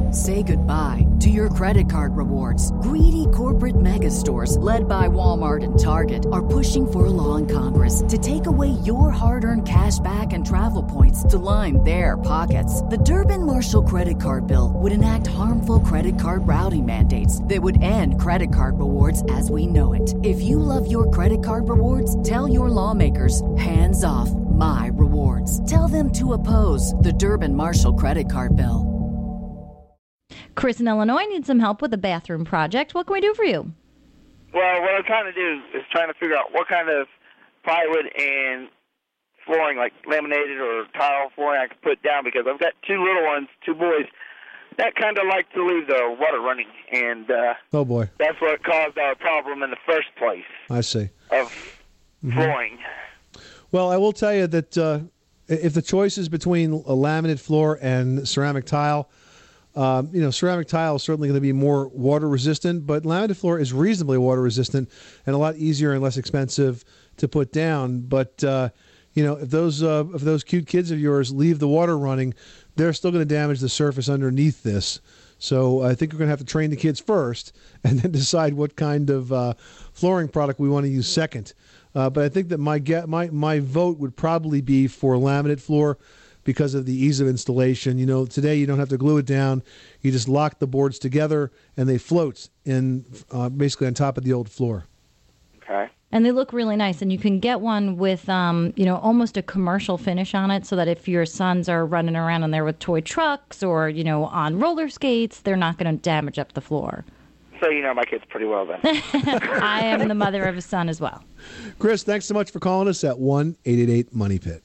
Say goodbye to your credit card rewards. Greedy corporate mega stores, led by Walmart and Target, are pushing for a law in Congress to take away your hard-earned cash back and travel points to line their pockets. The Durbin-Marshall credit card bill would enact harmful credit card routing mandates that would end credit card rewards as we know it. If you love your credit card rewards, tell your lawmakers, hands off my rewards. Tell them to oppose the Durbin-Marshall credit card bill. Chris in Illinois needs some help with a bathroom project. What can we do for you? Well, what I'm trying to do is trying to figure out what kind of plywood and flooring, like laminated or tile flooring, I can put down, because I've got two little ones, two boys, that kind of like to leave the water running. And oh boy, that's what caused our problem in the first place. I see. Of flooring. Well, I will tell you that if the choice is between a laminate floor and ceramic tile, ceramic tile is certainly going to be more water resistant, but laminate floor is reasonably water resistant and a lot easier and less expensive to put down. But if those cute kids of yours leave the water running, they're still going to damage the surface underneath this. So I think we're going to have to train the kids first and then decide what kind of flooring product we want to use second. But I think that my vote would probably be for laminate floor, because of the ease of installation. Today you don't have to glue it down. You just lock the boards together, and they float in basically on top of the old floor. Okay. And they look really nice. And you can get one with, almost a commercial finish on it, so that if your sons are running around in there with toy trucks or, on roller skates, they're not going to damage up the floor. So you know my kids pretty well then. I am the mother of a son as well. Chris, thanks so much for calling us at 1-888-MONEY-PIT.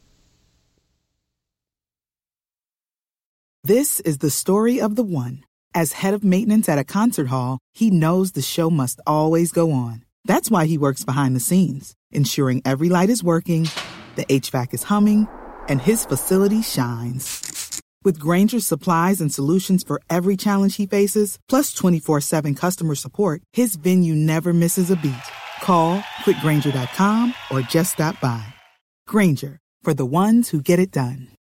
This is the story of the one. As head of maintenance at a concert hall, he knows the show must always go on. That's why he works behind the scenes, ensuring every light is working, the HVAC is humming, and his facility shines. With Grainger's supplies and solutions for every challenge he faces, plus 24/7 customer support, his venue never misses a beat. Call quickgrainger.com or just stop by. Grainger, for the ones who get it done.